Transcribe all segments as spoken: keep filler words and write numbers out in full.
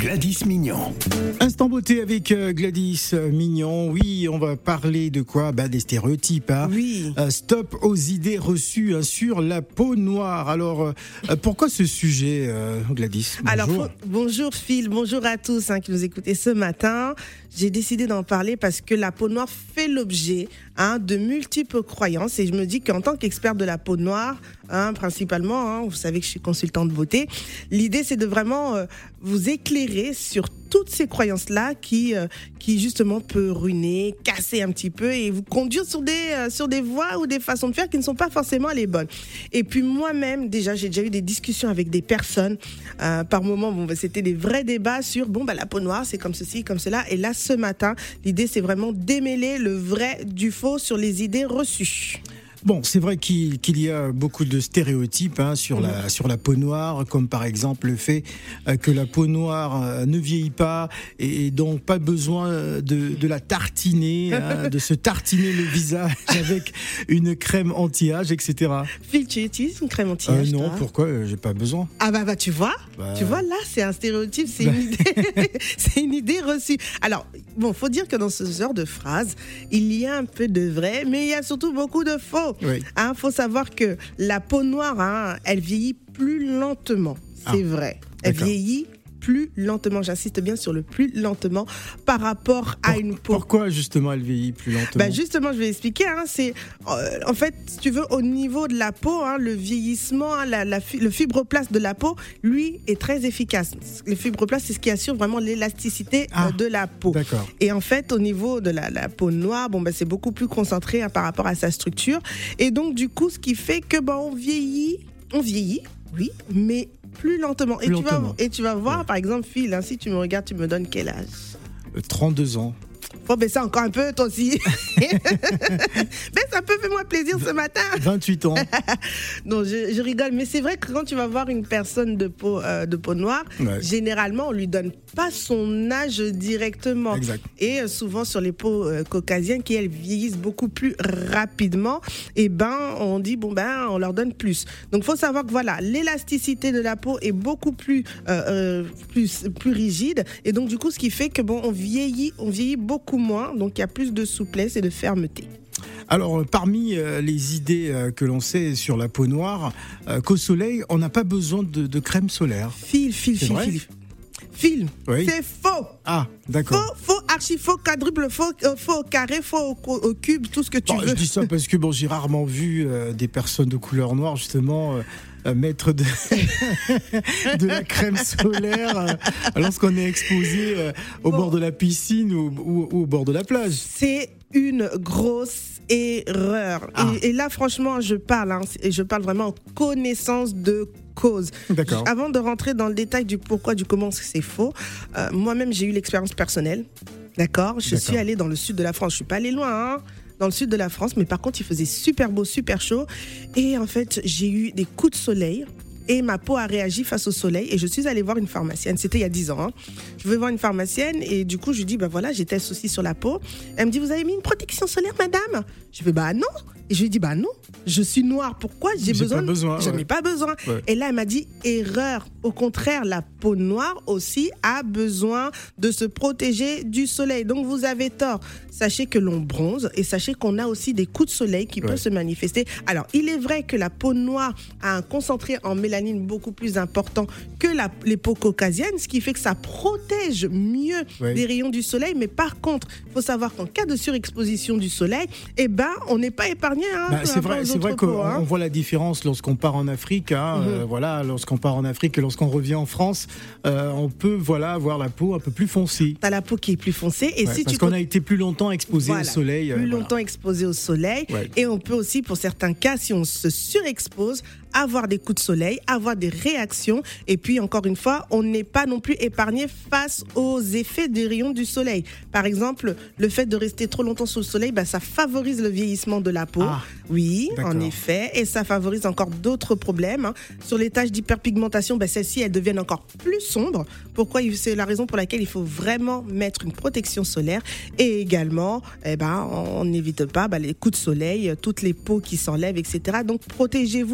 Gladys Mignon. Instant beauté avec euh, Gladys euh, Mignon. Oui, on va parler de quoi ? Bah, des stéréotypes. Hein. Oui. Euh, stop aux idées reçues hein, sur la peau noire. Alors, euh, pourquoi ce sujet, euh, Gladys ? Bonjour. Alors, faut, bonjour Phil, bonjour à tous hein, qui nous écoutez ce matin. J'ai décidé d'en parler parce que la peau noire fait l'objet hein, de multiples croyances et je me dis qu'en tant qu'experte de la peau noire, hein, principalement, hein, vous savez que je suis consultante beauté, l'idée c'est de vraiment euh, vous éclairer sur toutes ces croyances-là qui, euh, qui justement peut ruiner, casser un petit peu et vous conduire sur des, euh, sur des voies ou des façons de faire qui ne sont pas forcément les bonnes. Et puis moi-même, déjà, j'ai déjà eu des discussions avec des personnes. Euh, par moments, bon, bah, c'était des vrais débats sur bon, bah, la peau noire, c'est comme ceci, comme cela. Et là, ce matin, l'idée, c'est vraiment démêler le vrai du faux sur les idées reçues. Bon, c'est vrai qu'il, qu'il y a beaucoup de stéréotypes hein, sur, la, sur la peau noire, comme par exemple le fait euh, que la peau noire euh, ne vieillit pas et, et donc pas besoin de, de la tartiner, hein, de se tartiner le visage avec une crème anti-âge, et cetera. Phil, tu utilises une crème anti-âge euh, Non, toi pourquoi ? euh, J'ai pas besoin. Ah bah, bah tu vois, bah... tu vois là, c'est un stéréotype, c'est, bah... une, idée, c'est une idée reçue. Alors, bon, faut dire que dans ce genre de phrase, il y a un peu de vrai, mais il y a surtout beaucoup de faux. Oui. Hein, faut savoir que la peau noire, hein, elle vieillit plus lentement. C'est ah, vrai. Elle d'accord. vieillit plus lentement. J'insiste bien sur le plus lentement par rapport à Pour, une peau. Pourquoi justement elle vieillit plus lentement ? Ben justement, je vais expliquer. Hein, c'est euh, en fait, si tu veux, au niveau de la peau, hein, le vieillissement, hein, la, la, le fibroblast de la peau, lui, est très efficace. Le fibroblast, c'est ce qui assure vraiment l'élasticité ah, euh, de la peau. D'accord. Et en fait, au niveau de la, la peau noire, bon ben c'est beaucoup plus concentré hein, par rapport à sa structure. Et donc du coup, ce qui fait que ben on vieillit, on vieillit, oui, mais plus lentement. Plus et, lentement. Tu vas, et tu vas voir, ouais. Par exemple, Phil, hein, si tu me regardes, tu me donnes quel âge ? euh, trente-deux ans. Faut baisser encore un peu, toi aussi. Mais ça peut faire moi plaisir ce matin. vingt-huit ans. Non, je, je rigole. Mais c'est vrai que quand tu vas voir une personne de peau, euh, de peau noire, ouais. Généralement, on lui donne pas son âge directement. Exact. Et euh, souvent, sur les peaux euh, caucasiennes, qui elles vieillissent beaucoup plus rapidement, et ben, on dit, bon, ben, on leur donne plus. Donc, il faut savoir que voilà, l'élasticité de la peau est beaucoup plus, euh, euh, plus, plus rigide. Et donc, du coup, ce qui fait que, bon, on vieillit, on vieillit beaucoup moins, donc il y a plus de souplesse et de fermeté. Alors, euh, parmi euh, les idées euh, que l'on sait sur la peau noire, euh, qu'au soleil, on n'a pas besoin de, de crème solaire. Fil, fil, fil, fil. Fil, oui. C'est faux. Ah, d'accord. Faux, faux, archi faux, quadruple faux, euh, faux au carré, faux au, au cube, tout ce que tu bon, veux. Je dis ça parce que bon, j'ai rarement vu euh, des personnes de couleur noire, justement... Euh, mettre de, de la crème solaire euh, lorsqu'on est exposé euh, au bon. bord de la piscine ou, ou, ou au bord de la plage. C'est une grosse erreur. Ah. Et, et là, franchement, je parle, hein, et je parle vraiment en connaissance de cause. D'accord. Avant de rentrer dans le détail du pourquoi, du comment c'est faux, euh, moi-même, j'ai eu l'expérience personnelle. D'accord ? Je D'accord. suis allée dans le sud de la France. Je suis pas allée loin, hein, dans le sud de la France, mais par contre, il faisait super beau, super chaud. Et en fait, j'ai eu des coups de soleil et ma peau a réagi face au soleil. Et je suis allée voir une pharmacienne. C'était il y a dix ans. Hein. Je vais voir une pharmacienne et du coup, je lui dis, ben voilà, j'ai tel souci sur la peau. Elle me dit, vous avez mis une protection solaire, madame ? Je fais, bah non. Et je lui dis, bah non, je suis noire. Pourquoi j'ai, j'ai besoin, pas besoin Je ouais. n'ai pas besoin. Ouais. Et là, elle m'a dit, erreur. Au contraire, la peau noire aussi a besoin de se protéger du soleil. Donc, vous avez tort. Sachez que l'on bronze et sachez qu'on a aussi des coups de soleil qui ouais. peuvent se manifester. Alors, il est vrai que la peau noire a un concentré en mélanine beaucoup plus important que la, les peaux caucasiennes, ce qui fait que ça protège mieux ouais. les rayons du soleil. Mais par contre, il faut savoir qu'en cas de surexposition du soleil, eh ben, on n'est pas épargné. Hein, bah, c'est vrai, c'est vrai qu'on hein. voit la différence lorsqu'on part en Afrique. Hein, mm-hmm. euh, voilà, lorsqu'on part en Afrique et lorsqu'on revient en France, euh, on peut voilà, avoir la peau un peu plus foncée. Tu as la peau qui est plus foncée. Et ouais, si parce tu qu'on a été plus longtemps exposé voilà, au soleil. Plus euh, longtemps voilà. exposé au soleil. Ouais. Et on peut aussi, pour certains cas, si on se surexpose, avoir des coups de soleil, avoir des réactions. Et puis, encore une fois, on n'est pas non plus épargné face aux effets des rayons du soleil. Par exemple, le fait de rester trop longtemps sous le soleil, bah, ça favorise le vieillissement de la peau. Ah, oui, d'accord. En effet. Et ça favorise encore d'autres problèmes. Hein. Sur les taches d'hyperpigmentation, bah, celles-ci, elles deviennent encore plus sombres. Pourquoi ? C'est la raison pour laquelle il faut vraiment mettre une protection solaire. Et également, eh ben, on n'évite pas bah, les coups de soleil, toutes les peaux qui s'enlèvent, et cetera. Donc, protégez-vous, il est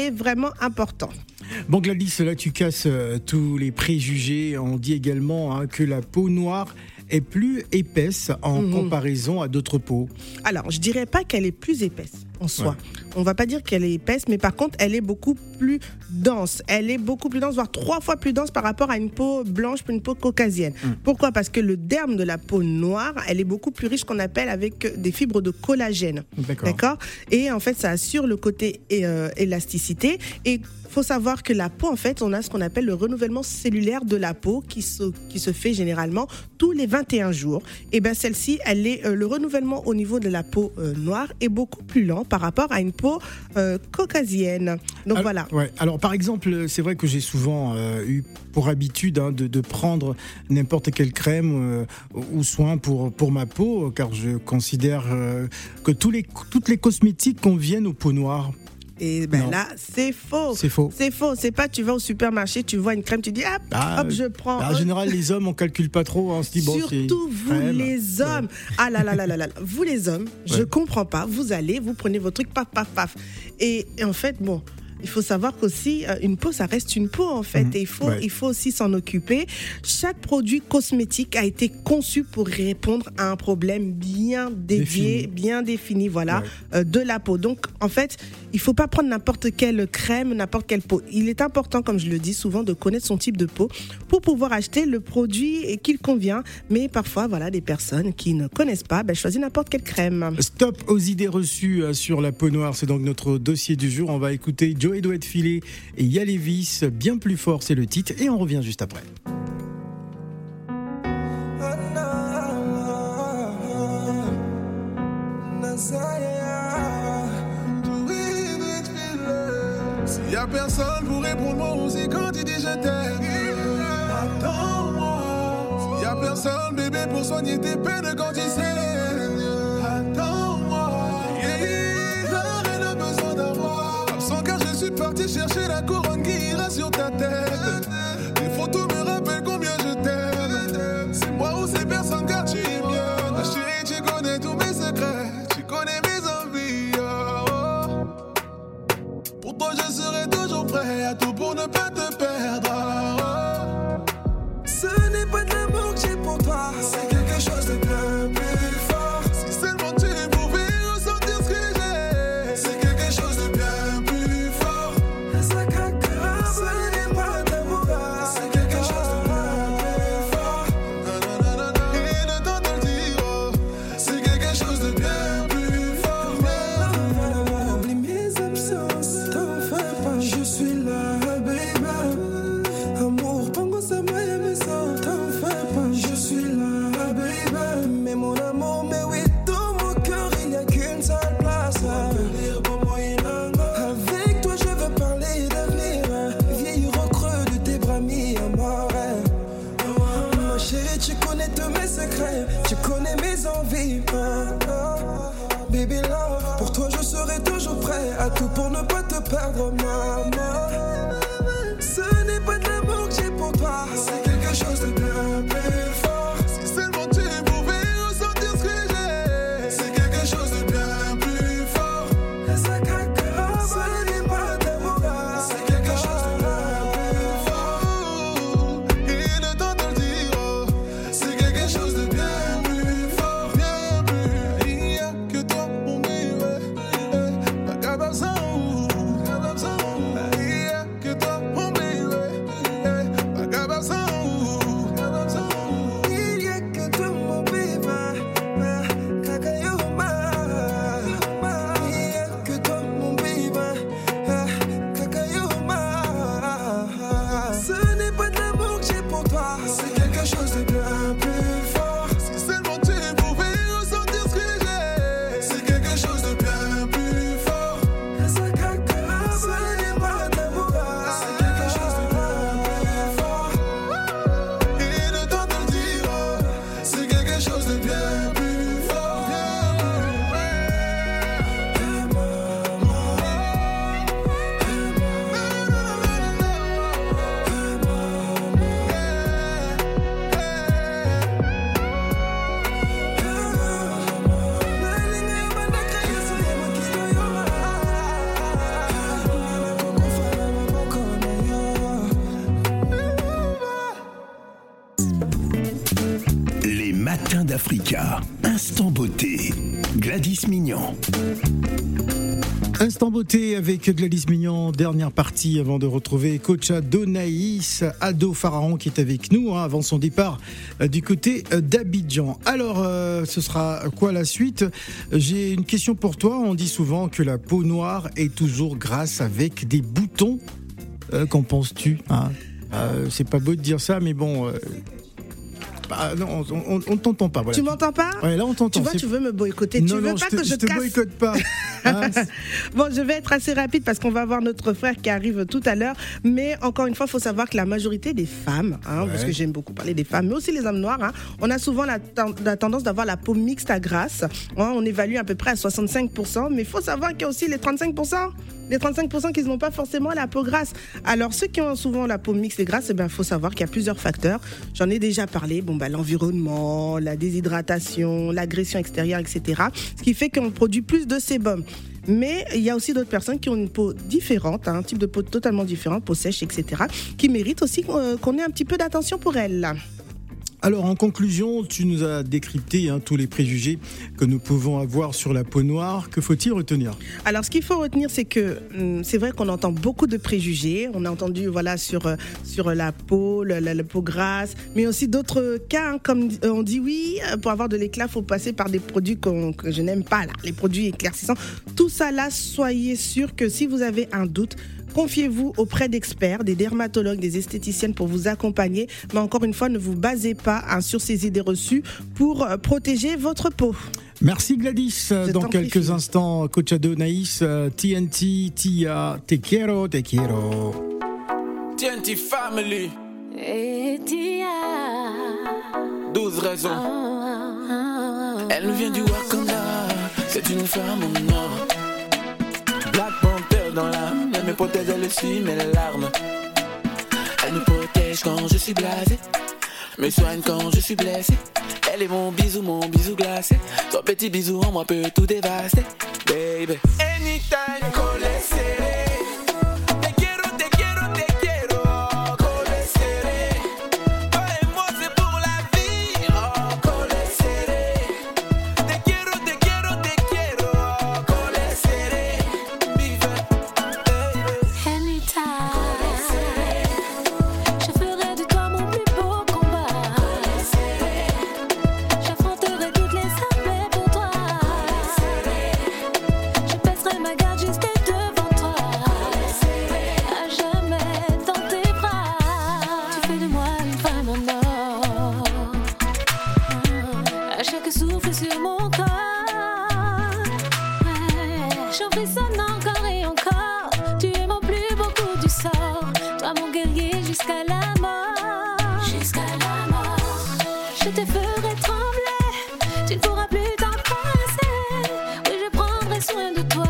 c'est vraiment important. Bon Gladys, là tu casses euh, tous les préjugés. On dit également hein, que la peau noire est plus épaisse en mmh. comparaison à d'autres peaux. Alors, je dirais pas qu'elle est plus épaisse en soi. Ouais. On va pas dire qu'elle est épaisse, mais par contre, elle est beaucoup plus dense. Elle est beaucoup plus dense, voire trois fois plus dense par rapport à une peau blanche, une peau caucasienne. Mmh. Pourquoi ? Parce que le derme de la peau noire, elle est beaucoup plus riche, qu'on appelle avec des fibres de collagène. D'accord. D'accord ? Et en fait, ça assure le côté euh, élasticité. Et il faut savoir que la peau, en fait, on a ce qu'on appelle le renouvellement cellulaire de la peau qui se, qui se fait généralement tous les vingt et un jours. Et bien, celle-ci, elle est, euh, le renouvellement au niveau de la peau euh, noire est beaucoup plus lent par rapport à une peau euh, caucasienne. Donc, alors, voilà. Ouais. Alors, par exemple, c'est vrai que j'ai souvent euh, eu pour habitude hein, de, de prendre n'importe quelle crème euh, ou soin pour, pour ma peau, car je considère euh, que tous les, toutes les cosmétiques conviennent aux peaux noires. Et ben non. Là, c'est faux. C'est faux. C'est faux. C'est pas, tu vas au supermarché, tu vois une crème, tu dis, hop, ah, hop, je prends. En général, les hommes, on calcule pas trop. On se dit, bon, surtout vous, crème. Les hommes. Ouais. Ah là là là là là. Vous, les hommes, ouais. Je comprends pas. Vous allez, vous prenez vos trucs, paf, paf, paf. Et, et en fait, bon. Il faut savoir qu'aussi, une peau, ça reste une peau, en fait. Mmh, et il faut, ouais. il faut aussi s'en occuper. Chaque produit cosmétique a été conçu pour répondre à un problème bien dédié, défini. bien défini, voilà, ouais. euh, de la peau. Donc, en fait, il ne faut pas prendre n'importe quelle crème, n'importe quelle peau. Il est important, comme je le dis souvent, de connaître son type de peau pour pouvoir acheter le produit qui convient. Mais parfois, voilà, des personnes qui ne connaissent pas, ben, choisissent n'importe quelle crème. Stop aux idées reçues sur la peau noire. C'est donc notre dossier du jour. On va écouter Joey doit être filé et Yalevis, bien plus fort, c'est le titre, et on revient juste après. S'il y a personne pour répondre moi aussi quand il dit je t'aime, attends-moi. S'il y a personne bébé pour soigner tes peines quand il saignes, attends-moi. J'aurais le besoin d'avoir absent car je suis parti chercher la couronne qui ira sur ta tête. Les photos me rappellent combien je t'aime. C'est moi ou c'est personne car tu es mieux. Ma chérie, tu connais tous mes secrets, tu connais mes envies. Oh. Pour toi je serai toujours prêt à tout pour ne pas te perdre. Oh. Ce n'est pas de l'amour que j'ai pour toi, c'est quelque chose de bien plus fort. Si seulement tu pouvais ressentir ce que j'ai, c'est quelque chose de bien plus fort. Ça caca, ce n'est pas de l'amour, c'est quelque chose de bien plus fort. Et le temps de le dire, oh, c'est quelque chose de bien plus fort. Oublie mes absences, t'en fais pas, je suis là, baby. Amour, pango, ça m'a aimé ça, t'en fais pas, je suis là, baby. Mais mon amour, mais oui, dans mon cœur, il n'y a qu'une seule place. Avec toi, je veux parler d'avenir, vieillir au creux de tes bras mis à mort. Ma chérie, tu connais tous mes secrets, tu connais mes envies. Baby love, pour toi, je serai toujours prêt à tout pour ne pas te perdre, maman. Ce n'est pas de l'amour que j'ai pour toi, c'est quelque chose de bien plus fort. Si seulement tu pouvais ressentir ce que j'ai, c'est quelque chose de bien plus fort. Ça caca, ce n'est pas d'amour, c'est quelque chose de bien plus fort. Il est temps de le dire, oh, c'est quelque chose de bien plus fort, bien plus. Il n'y a que toi, mon bébé, pas qu'à besoin, pas qu'à besoin. Matin d'Africa, instant beauté, Gladys Mignon. Instant beauté avec Gladys Mignon, dernière partie avant de retrouver coach Adonaïs Ado Pharaon qui est avec nous hein, avant son départ euh, du côté euh, d'Abidjan. Alors, euh, ce sera quoi la suite ? J'ai une question pour toi. On dit souvent que la peau noire est toujours grasse avec des boutons. Euh, qu'en penses-tu hein euh, C'est pas beau de dire ça, mais bon... Euh Bah non, on, on, on t'entend pas. Voilà. Tu m'entends pas ? Ouais, là on t'entend. Tu vois, c'est... tu veux me boycotter. Non, tu veux non, pas je te, que je, je te casse... boycotte pas. Hein Bon, je vais être assez rapide parce qu'on va avoir notre frère qui arrive tout à l'heure. Mais encore une fois, il faut savoir que la majorité des femmes, hein, ouais. parce que j'aime beaucoup parler des femmes, mais aussi les hommes noirs, hein, on a souvent la, ten- la tendance d'avoir la peau mixte à grasse. Hein, on évalue à peu près à soixante-cinq pour cent. Mais il faut savoir qu'il y a aussi les trente-cinq pour cent. Les trente-cinq pour cent qui n'ont pas forcément la peau grasse. Alors, ceux qui ont souvent la peau mixte et grasse, il eh ben, faut savoir qu'il y a plusieurs facteurs. J'en ai déjà parlé. Bon, bah, l'environnement, la déshydratation, l'agression extérieure, et cetera. Ce qui fait qu'on produit plus de sébum. Mais il y a aussi d'autres personnes qui ont une peau différente, hein, un type de peau totalement différent, peau sèche, et cetera, qui méritent aussi euh, qu'on ait un petit peu d'attention pour elles. Alors en conclusion, tu nous as décrypté hein, tous les préjugés que nous pouvons avoir sur la peau noire. Que faut-il retenir ? Alors ce qu'il faut retenir, c'est que hum, c'est vrai qu'on entend beaucoup de préjugés. On a entendu voilà sur sur la peau, la, la, la peau grasse, mais aussi d'autres cas hein, comme on dit oui, pour avoir de l'éclat, faut passer par des produits qu'on, que je n'aime pas là, les produits éclaircissants. Tout ça là, soyez sûr que si vous avez un doute, confiez-vous auprès d'experts, des dermatologues, des esthéticiennes pour vous accompagner. Mais encore une fois, ne vous basez pas hein, sur ces idées reçues pour euh, protéger votre peau. Merci Gladys. Je Dans quelques prie. instants, coach Adonaïs, euh, T N T, Tia, te quiero, te quiero. T N T Family. Et Tia. douze raisons. Elle nous vient du Wakanda. C'est une femme en or. Black Panther dans l'âme. Elle me protège, elle aussi mes larmes. Elle me protège quand je suis blasé. Me soigne quand je suis blessé. Elle est mon bisou, mon bisou glacé. Son petit bisou en moi peut tout dévaster. Baby, anytime, collé serré. Te quiero, te quiero, te quiero. Collé serré. Toi et moi c'est pour la vie. Oh, collé serré. Te quiero, te quiero, te quiero. Collé serré. Vive, baby. Anytime. Je ferai de toi mon plus beau combat. J'affronterai toutes les sablées pour toi. Je passerai ma garde juste devant toi. À jamais dans tes bras. Tu fais de moi une femme en or. À chaque souffle sur mon corps, j'en frissonne encore et encore. Tu es mon plus beau coup du sort. Toi mon guerrier jusqu'à la mort. Jusqu'à la mort. Je te ferai trembler. Tu ne pourras plus t'en passer. Oui, je prendrai soin de toi.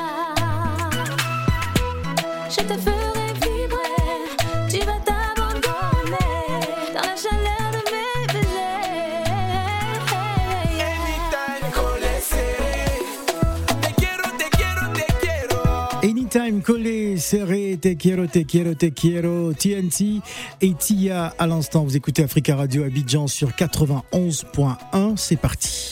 Je te ferai vibrer. Tu vas t'abandonner dans la chaleur de mes baisers. Anytime, collé serré. Te quiero, te quiero, te quiero. Anytime, collé, serré, te quiero, te quiero, te quiero, T N T et Tia à l'instant. Vous écoutez Africa Radio Abidjan sur quatre-vingt-onze point un. C'est parti.